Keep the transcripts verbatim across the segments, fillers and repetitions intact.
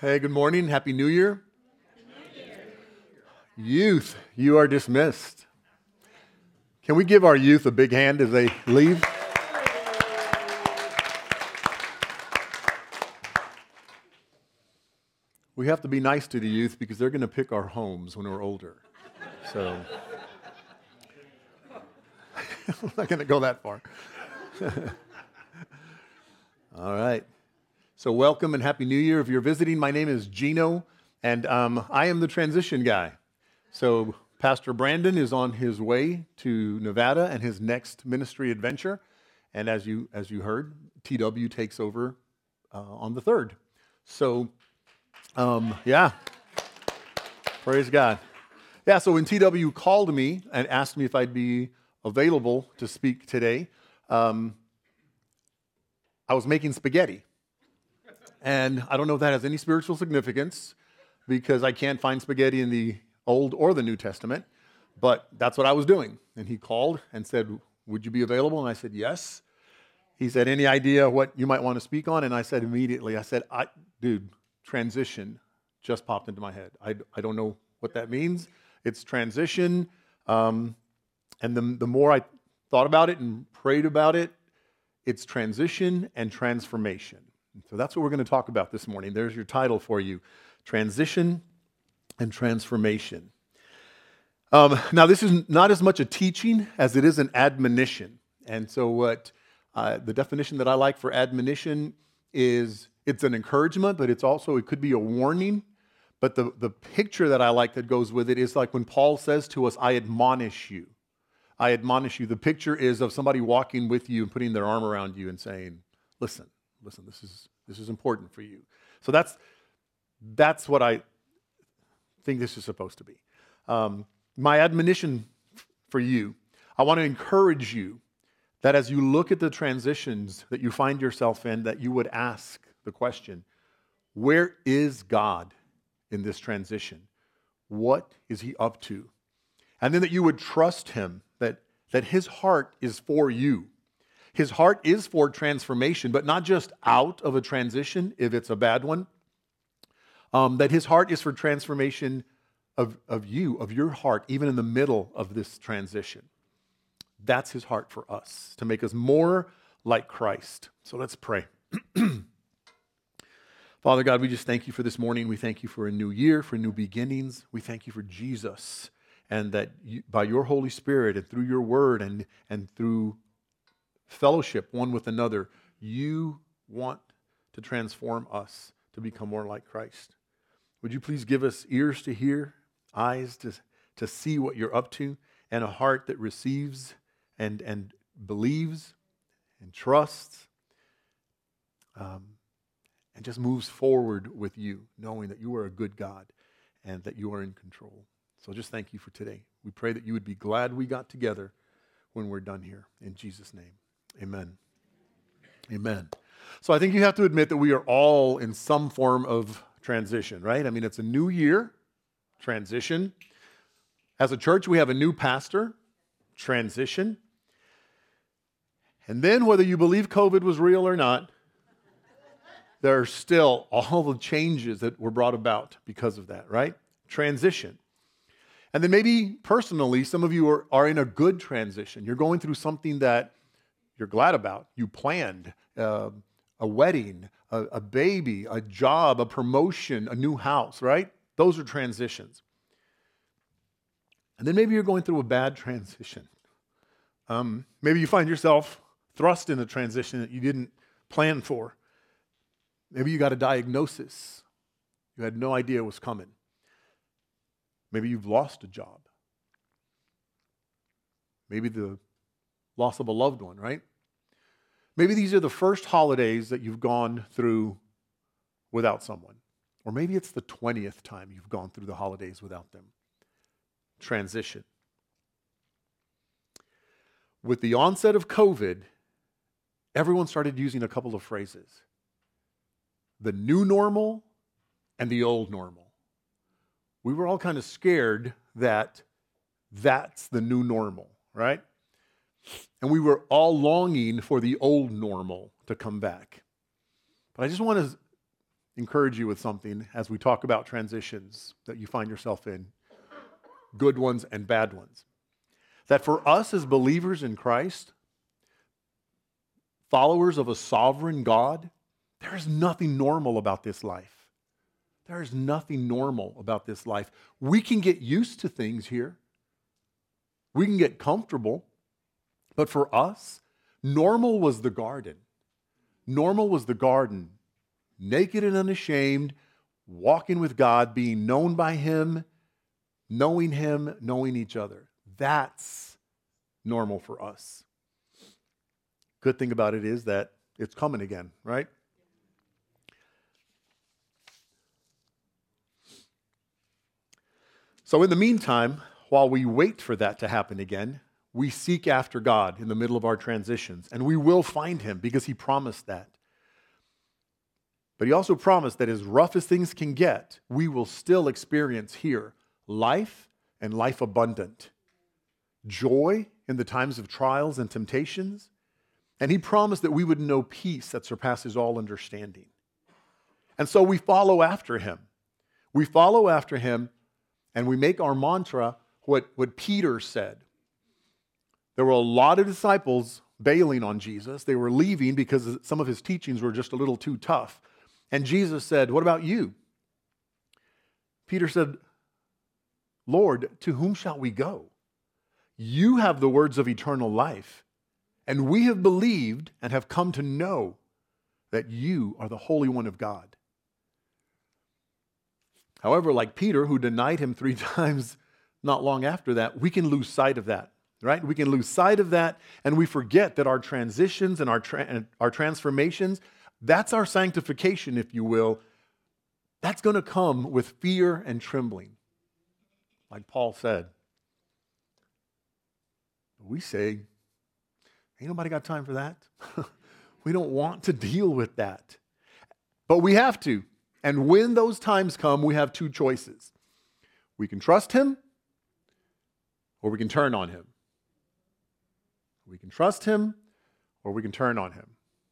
Hey, good morning. Happy New Year. Youth, you are dismissed. Can we give our youth a big hand as they leave? We have to be nice to the youth because they're going to pick our homes when we're older. So, I'm not going to go that far. All right. So welcome and Happy New Year. If you're visiting, my name is Gino, and um, I am the transition guy. So Pastor Brandon is on his way to Nevada and his next ministry adventure. And as you as you heard, T W takes over uh, on the third. So, um, yeah, praise God. Yeah, so when T W called me and asked me if I'd be available to speak today, um, I was making spaghetti. And I don't know if that has any spiritual significance because I can't find spaghetti in the Old or the New Testament, but that's what I was doing. And he called and said, would you be available? And I said, yes. He said, any idea what you might want to speak on? And I said immediately, I said, I, dude, transition just popped into my head. I, I don't know what that means. It's transition. Um, and the, the more I thought about it and prayed about it, it's transition and transformation. So that's what we're going to talk about this morning. There's your title for you, Transition and Transformation. Um, now, this is not as much a teaching as it is an admonition. And so what uh, the definition that I like for admonition is it's an encouragement, but it's also, it could be a warning. But the, the picture that I like that goes with it is like when Paul says to us, I admonish you. I admonish you. The picture is of somebody walking with you and putting their arm around you and saying, listen, listen, this is this is important for you. So that's that's what I think this is supposed to be. Um, my admonition for you, I want to encourage you that as you look at the transitions that you find yourself in, that you would ask the question, where is God in this transition? What is he up to? And then that you would trust him, that, that his heart is for you. His heart is for transformation, but not just out of a transition if it's a bad one. Um, that his heart is for transformation of, of you, of your heart, even in the middle of this transition. That's his heart for us, to make us more like Christ. So let's pray. Father God, we just thank you for this morning. We thank you for a new year, for new beginnings. We thank you for Jesus, and that you, by your Holy Spirit and through your word and, and through fellowship one with another, you want to transform us to become more like Christ. Would you please give us ears to hear, eyes to, to see what you're up to, and a heart that receives and, and believes and trusts um, and just moves forward with you, knowing that you are a good God and that you are in control. So just thank you for today. We pray that you would be glad we got together when we're done here. In Jesus' name. Amen. Amen. So I think you have to admit that we are all in some form of transition, right? I mean, it's a new year, transition. As a church, we have a new pastor, transition. And then whether you believe COVID was real or not, there are still all the changes that were brought about because of that, right? Transition. And then maybe personally, some of you are, are in a good transition. You're going through something that you're glad about. You planned uh, a wedding, a, a baby, a job, a promotion, a new house, right? Those are transitions. And then maybe you're going through a bad transition. Um, maybe you find yourself thrust in a transition that you didn't plan for. Maybe you got a diagnosis you had no idea was coming. Maybe you've lost a job. Maybe the loss of a loved one, right? Maybe these are the first holidays that you've gone through without someone. Or maybe it's the twentieth time you've gone through the holidays without them. Transition. With the onset of COVID, everyone started using a couple of phrases. The new normal and the old normal. We were all kind of scared that that's the new normal, right? And we were all longing for the old normal to come back. But I just want to encourage you with something as we talk about transitions that you find yourself in, good ones and bad ones. That for us as believers in Christ, followers of a sovereign God, there is nothing normal about this life. There is nothing normal about this life. We can get used to things here. We can get comfortable. But for us, normal was the garden. Normal was the garden. Naked and unashamed, walking with God, being known by Him, knowing Him, knowing each other. That's normal for us. Good thing about it is that it's coming again, right? So in the meantime, while we wait for that to happen again, we seek after God in the middle of our transitions, and we will find Him because He promised that. But He also promised that as rough as things can get, we will still experience here life and life abundant, joy in the times of trials and temptations, and He promised that we would know peace that surpasses all understanding. And so we follow after Him. We follow after Him, and we make our mantra what, what Peter said. There were a lot of disciples bailing on Jesus. They were leaving because some of His teachings were just a little too tough. And Jesus said, "What about you?" Peter said, "Lord, to whom shall we go? You have the words of eternal life, and we have believed and have come to know that you are the Holy One of God." However, like Peter, who denied Him three times not long after that, we can lose sight of that, right? We can lose sight of that, and we forget that our transitions and our, tra- our transformations, that's our sanctification, if you will. That's going to come with fear and trembling, like Paul said. We say, ain't nobody got time for that. We don't want to deal with that. But we have to. And when those times come, we have two choices. We can trust Him, or we can turn on Him. We can trust Him, or we can turn on Him.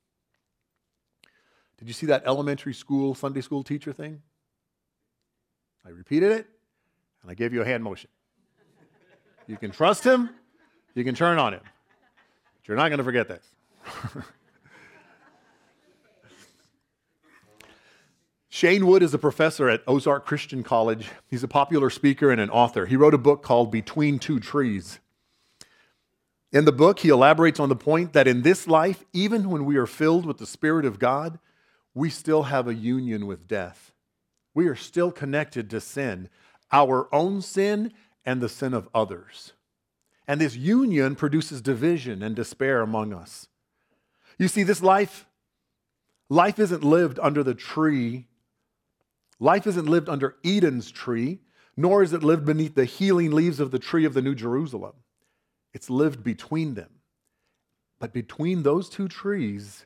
Did you see that elementary school, Sunday school teacher thing? I repeated it, and I gave you a hand motion. You can trust Him, you can turn on Him. But you're not going to forget this. Shane Wood is a professor at Ozark Christian College. He's a popular speaker and an author. He wrote a book called Between Two Trees. In the book, he elaborates on the point that in this life, even when we are filled with the Spirit of God, we still have a union with death. We are still connected to sin, our own sin and the sin of others. And this union produces division and despair among us. You see, this life, life isn't lived under the tree. Life isn't lived under Eden's tree, nor is it lived beneath the healing leaves of the tree of the New Jerusalem. It's lived between them. But between those two trees,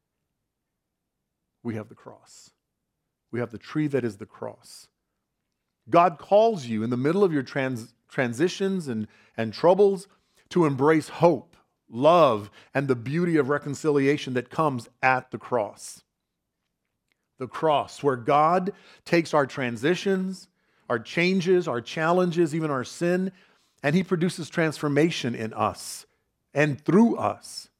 we have the cross. We have the tree that is the cross. God calls you in the middle of your trans- transitions and, and troubles to embrace hope, love, and the beauty of reconciliation that comes at the cross. The cross, where God takes our transitions, our changes, our challenges, even our sin, and He produces transformation in us and through us.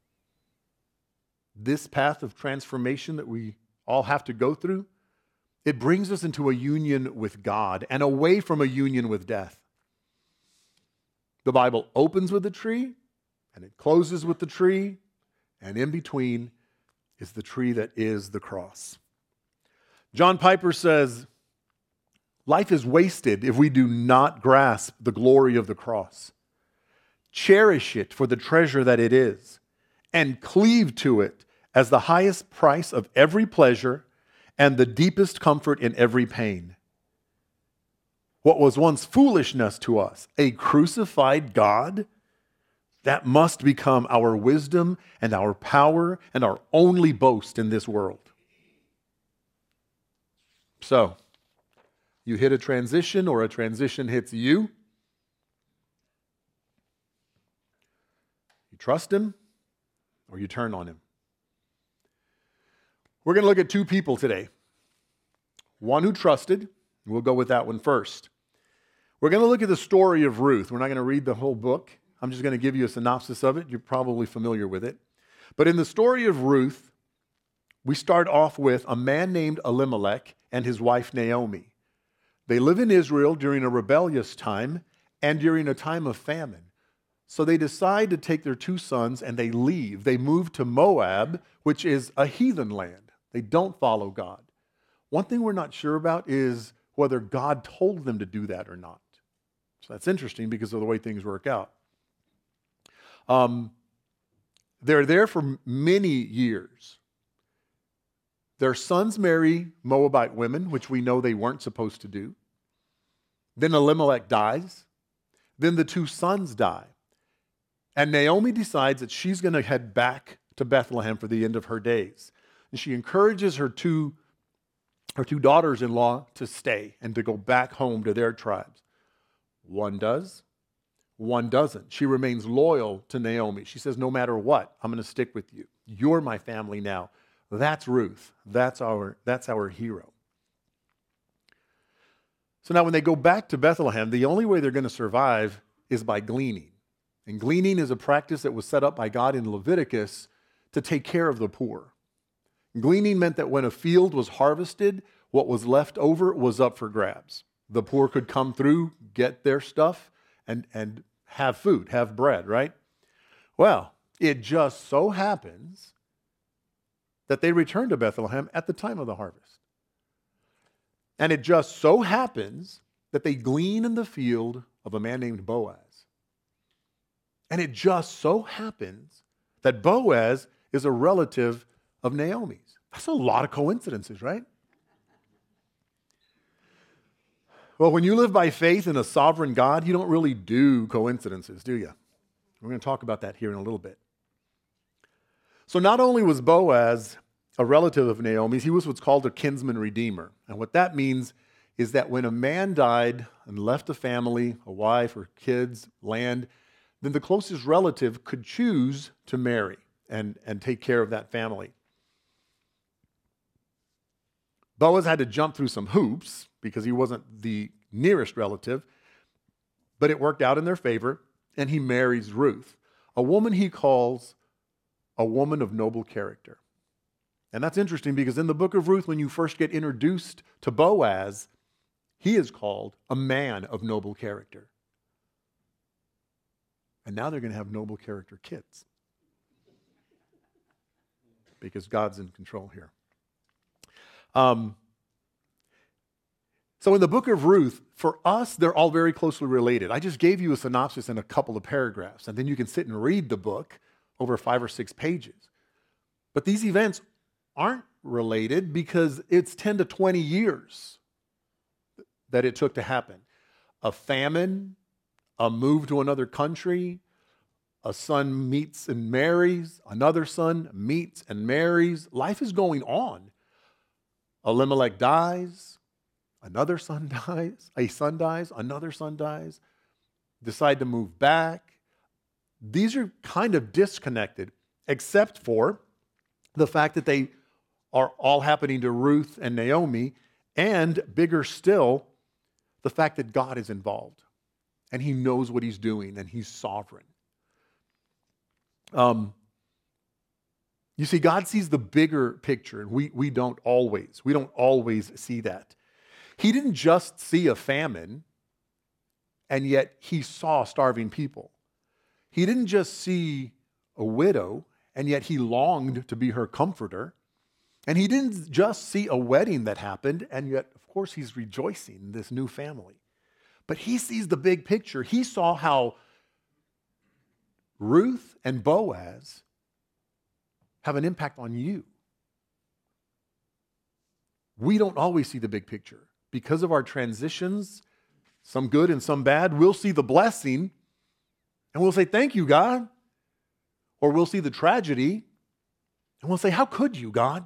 This path of transformation that we all have to go through, it brings us into a union with God and away from a union with death. The Bible opens with the tree, and it closes with the tree, and in between is the tree that is the cross. John Piper says, life is wasted if we do not grasp the glory of the cross. Cherish it for the treasure that it is, and cleave to it as the highest price of every pleasure and the deepest comfort in every pain. What was once foolishness to us, a crucified God, that must become our wisdom and our power and our only boast in this world. So, you hit a transition or a transition hits you. You trust Him or you turn on Him. We're going to look at two people today. one who trusted. We'll go with that one first. We're going to look at the story of Ruth. We're not going to read the whole book. I'm just going to give you a synopsis of it. You're probably familiar with it. But in the story of Ruth, we start off with a man named Elimelech and his wife Naomi. They live in Israel during a rebellious time and during a time of famine. So they decide to take their two sons and they leave. They move to Moab, which is a heathen land. They don't follow God. One thing we're not sure about is whether God told them to do that or not. So that's interesting because of the way things work out. Um, they're there for many years. Their sons marry Moabite women, which we know they weren't supposed to do. Then Elimelech dies. Then the two sons die. And Naomi decides that she's going to head back to Bethlehem for the end of her days. And she encourages her two, her two daughters-in-law to stay and to go back home to their tribes. One does, one doesn't. She remains loyal to Naomi. She says, no matter what, I'm going to stick with you. You're my family now. That's Ruth. That's our, that's our hero. So now when they go back to Bethlehem, the only way they're going to survive is by gleaning. And gleaning is a practice that was set up by God in Leviticus to take care of the poor. Gleaning meant that when a field was harvested, what was left over was up for grabs. The poor could come through, get their stuff, and, and have food, have bread, right? Well, it just so happens that they returned to Bethlehem at the time of the harvest. And it just so happens that they glean in the field of a man named Boaz. And it just so happens that Boaz is a relative of Naomi's. That's a lot of coincidences, right? Well, when you live by faith in a sovereign God, you don't really do coincidences, do you? We're going to talk about that here in a little bit. So not only was Boaz a relative of Naomi's, he was what's called a kinsman redeemer. And what that means is that when a man died and left a family, a wife or kids, land, then the closest relative could choose to marry and, and take care of that family. Boaz had to jump through some hoops because he wasn't the nearest relative, but it worked out in their favor, and he marries Ruth, a woman he calls a woman of noble character. And that's interesting because in the book of Ruth, when you first get introduced to Boaz, he is called a man of noble character. And now they're going to have noble character kids because God's in control here. Um, so in the book of Ruth, for us, they're all very closely related. I just gave you a synopsis in a couple of paragraphs, and then you can sit and read the book over five or six pages. But these events aren't related because it's ten to twenty years that it took to happen. A famine, a move to another country, a son meets and marries, another son meets and marries. Life is going on. Elimelech dies, another son dies, a son dies, another son dies, decide to move back. These are kind of disconnected, except for the fact that they are all happening to Ruth and Naomi, and bigger still, the fact that God is involved, and he knows what he's doing, and he's sovereign. Um, you see, God sees the bigger picture, and we, we don't always. We don't always see that. He didn't just see a famine, and yet he saw starving people. He didn't just see a widow, and yet he longed to be her comforter. And he didn't just see a wedding that happened, and yet, of course, he's rejoicing in this new family. But he sees the big picture. He saw how Ruth and Boaz have an impact on you. We don't always see the big picture. Because of our transitions, some good and some bad, we'll see the blessing, and we'll say, thank you, God. Or we'll see the tragedy, and we'll say, how could you, God?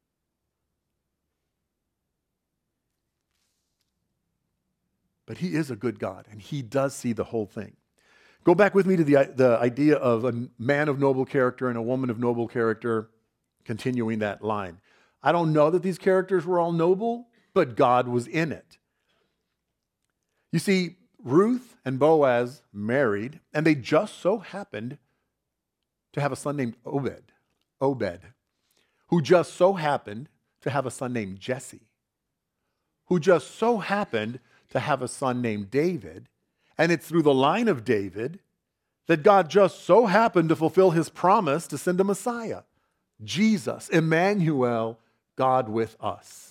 But he is a good God, and he does see the whole thing. Go back with me to the, the idea of a man of noble character and a woman of noble character, continuing that line. I don't know that these characters were all noble, but God was in it. You see, Ruth and Boaz married, and they just so happened to have a son named Obed, Obed, who just so happened to have a son named Jesse, who just so happened to have a son named David. And it's through the line of David that God just so happened to fulfill his promise to send a Messiah, Jesus, Emmanuel, God with us.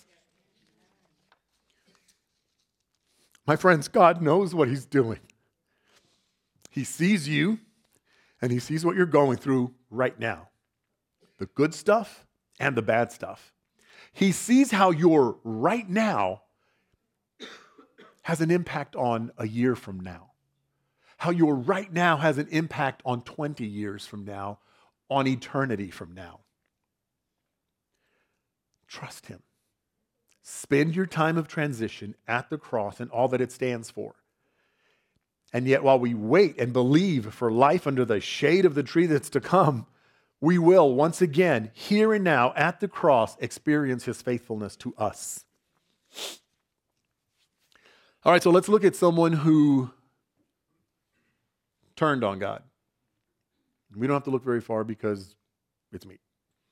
My friends, God knows what he's doing. He sees you, and he sees what you're going through right now, the good stuff and the bad stuff. He sees how your right now has an impact on a year from now, how your right now has an impact on twenty years from now, on eternity from now. Trust him. Spend your time of transition at the cross and all that it stands for. And yet, while we wait and believe for life under the shade of the tree that's to come, we will once again, here and now, at the cross, experience his faithfulness to us. All right, so let's look at someone who turned on God. We don't have to look very far because it's me.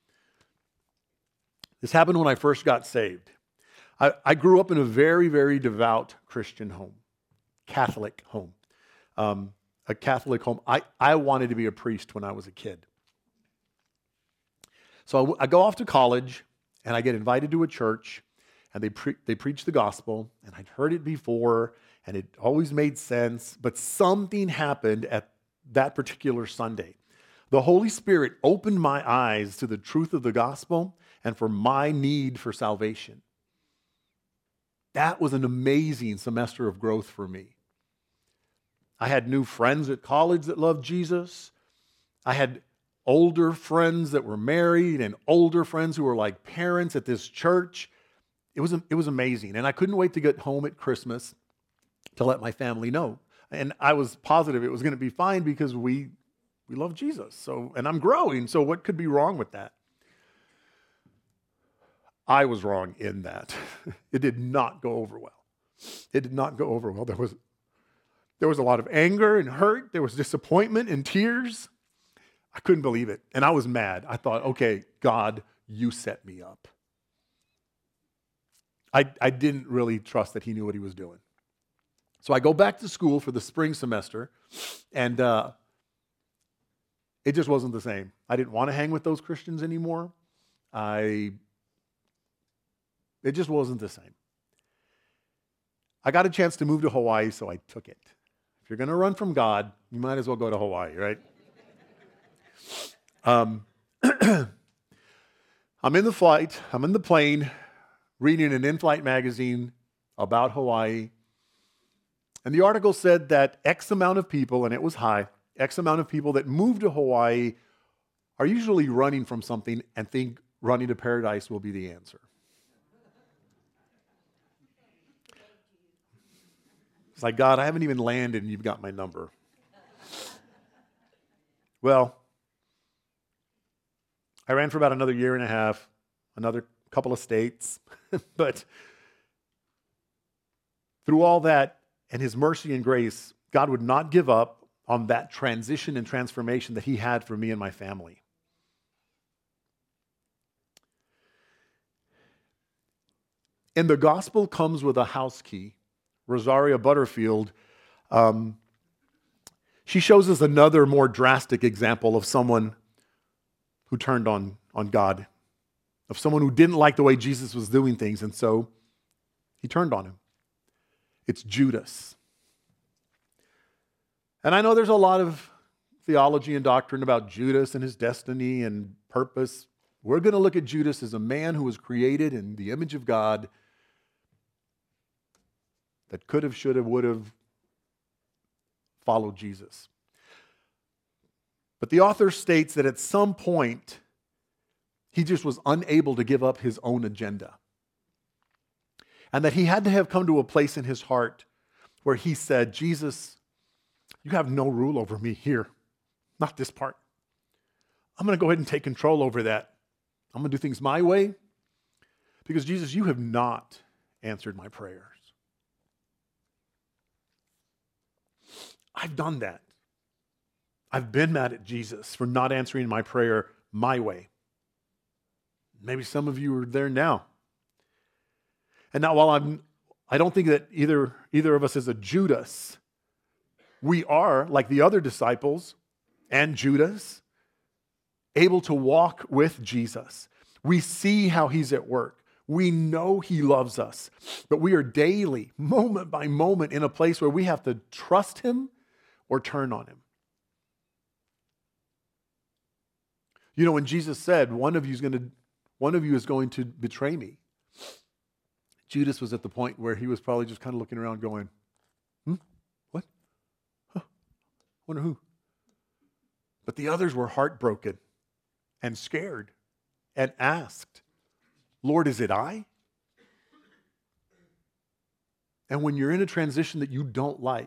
This happened when I first got saved. I, I grew up in a very, very devout Christian home, Catholic home. Um, a Catholic home. I, I wanted to be a priest when I was a kid. So I, I go off to college, and I get invited to a church, and they pre- they preach the gospel, and I'd heard it before, and it always made sense, but something happened at that particular Sunday. The Holy Spirit opened my eyes to the truth of the gospel and for my need for salvation. That was an amazing semester of growth for me. I had new friends at college that loved Jesus. I had older friends that were married and older friends who were like parents at this church. It was, it was amazing. And I couldn't wait to get home at Christmas to let my family know. And I was positive it was going to be fine because we, we love Jesus. So, and I'm growing, so what could be wrong with that? I was wrong in that. It did not go over well. It did not go over well. There was, there was a lot of anger and hurt. There was disappointment and tears. I couldn't believe it. And I was mad. I thought, okay, God, you set me up. I, I didn't really trust that he knew what he was doing. So I go back to school for the spring semester, and uh, it just wasn't the same. I didn't want to hang with those Christians anymore. I... It just wasn't the same. I got a chance to move to Hawaii, so I took it. If you're going to run from God, you might as well go to Hawaii, right? um, I'm in the flight, I'm in the plane, reading an in-flight magazine about Hawaii, and the article said that X amount of people, and it was high, X amount of people that move to Hawaii are usually running from something and think running to paradise will be the answer. It's like, God, I haven't even landed and you've got my number. Well, I ran for about another year and a half, another couple of states. But through all that and his mercy and grace, God would not give up on that transition and transformation that he had for me and my family. And the gospel comes with a house key. Rosaria Butterfield, um, she shows us another more drastic example of someone who turned on, on God, of someone who didn't like the way Jesus was doing things, and so he turned on him. It's Judas. And I know there's a lot of theology and doctrine about Judas and his destiny and purpose. We're going to look at Judas as a man who was created in the image of God, that could have, should have, would have followed Jesus. But the author states that at some point, he just was unable to give up his own agenda. And that he had to have come to a place in his heart where he said, Jesus, you have no rule over me here, not this part. I'm going to go ahead and take control over that. I'm going to do things my way because, Jesus, you have not answered my prayers. I've done that. I've been mad at Jesus for not answering my prayer my way. Maybe some of you are there now. And now while I'm, I don't think that either, either of us is a Judas. We are, like the other disciples and Judas, able to walk with Jesus. We see how he's at work. We know he loves us. But we are daily, moment by moment, in a place where we have to trust him or turn on him. You know, when Jesus said, one of you is going to, one of you is going to betray me, Judas was at the point where he was probably just kind of looking around going, hmm, what? Huh. Wonder who? But the others were heartbroken and scared and asked, Lord, is it I? And when you're in a transition that you don't like,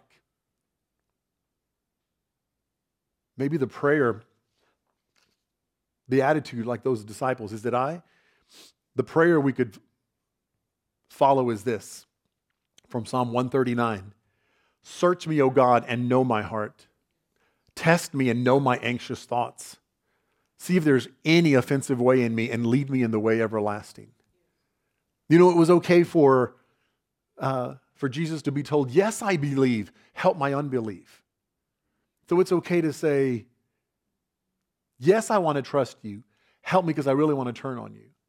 maybe the prayer, the attitude like those disciples, is it I? The prayer we could follow is this, from Psalm one thirty-nine. Search me, O God, and know my heart. Test me and know my anxious thoughts. See if there's any offensive way in me and lead me in the way everlasting. You know, it was okay for, uh, for Jesus to be told, yes, I believe, help my unbelief. So it's okay to say, yes, I want to trust you. Help me because I really want to turn on you.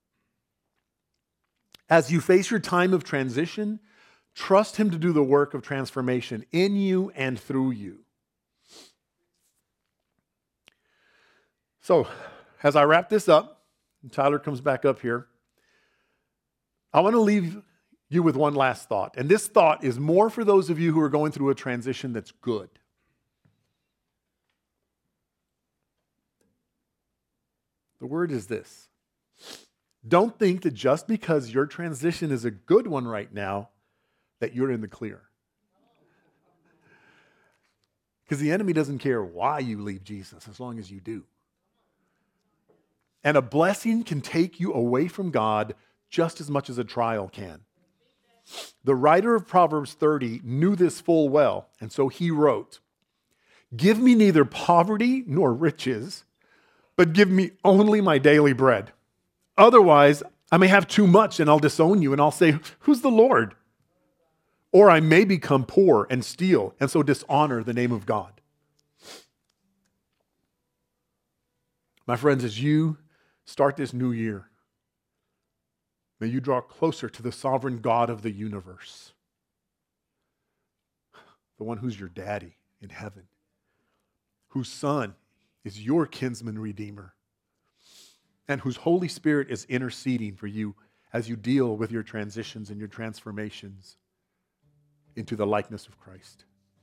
As you face your time of transition, trust him to do the work of transformation in you and through you. So, as I wrap this up, and Tyler comes back up here, I want to leave you with one last thought. And this thought is more for those of you who are going through a transition that's good. The word is this. Don't think that just because your transition is a good one right now, that you're in the clear. Because the enemy doesn't care why you leave Jesus as long as you do. And a blessing can take you away from God just as much as a trial can. The writer of Proverbs thirty knew this full well, and so he wrote, give me neither poverty nor riches, but give me only my daily bread. Otherwise, I may have too much and I'll disown you and I'll say, who's the Lord? Or I may become poor and steal and so dishonor the name of God. My friends, as you start this new year, may you draw closer to the sovereign God of the universe, the one who's your daddy in heaven, whose son is your kinsman redeemer, and whose Holy Spirit is interceding for you as you deal with your transitions and your transformations into the likeness of Christ.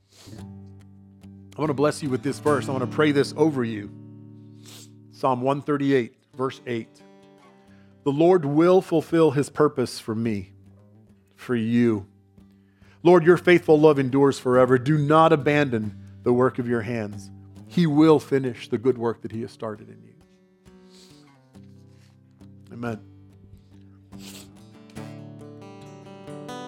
I want to bless you with this verse. I want to pray this over you. Psalm one thirty-eight, verse eight. The Lord will fulfill his purpose for me, for you. Lord, your faithful love endures forever. Do not abandon the work of your hands. He will finish the good work that he has started in you. Amen.